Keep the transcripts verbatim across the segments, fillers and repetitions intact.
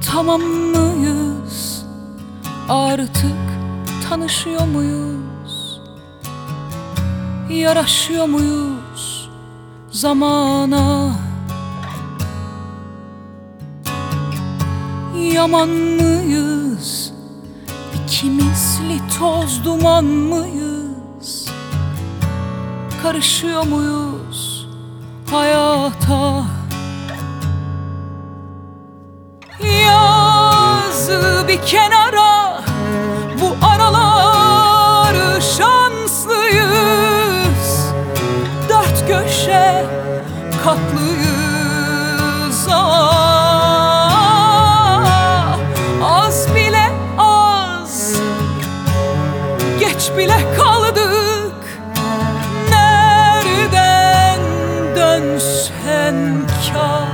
Tamam mıyız? Artık tanışıyor muyuz? Yaraşıyor muyuz zamana? Yaman mıyız? İkimizli toz duman mıyız? Karışıyor muyuz hayata? Yazı bir kenara, bu aralar şanslıyız. Dört köşe katlıyız. Ah, az bile az, geç bile kaldık. Nereden dönsen kâr.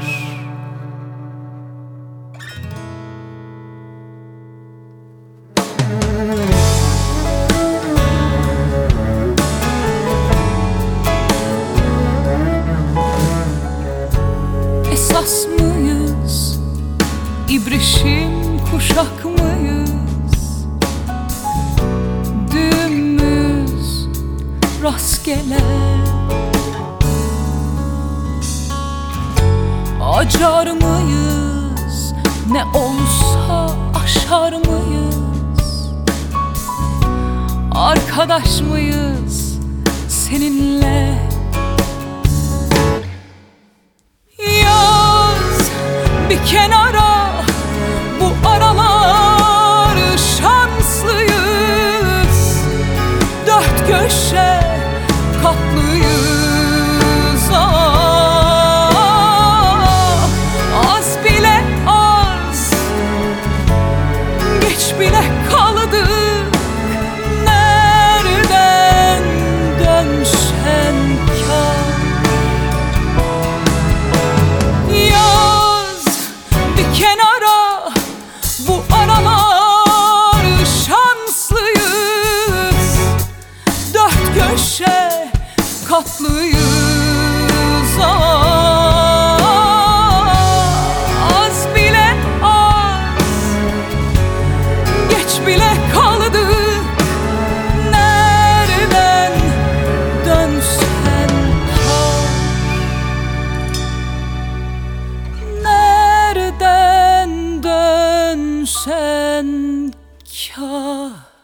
Esas mıyız? İbrişim kuşak mıyız? Düğümüz rastgele. Acar mıyız? Ne olsa aşar mıyız? Arkadaş mıyız seninle? Bir kenara, bu aralar şanslıyız. Dört köşe katlıyız. Ah, az bile az, geç bile kaldık. Nereden dönsen kâr. Kenara, bu aralar şanslıyız. Dört köşe katlıyız. Ah, az bile az, geç bile kaldık. Nereden dönsen kâr. Nereden dönsen kâr.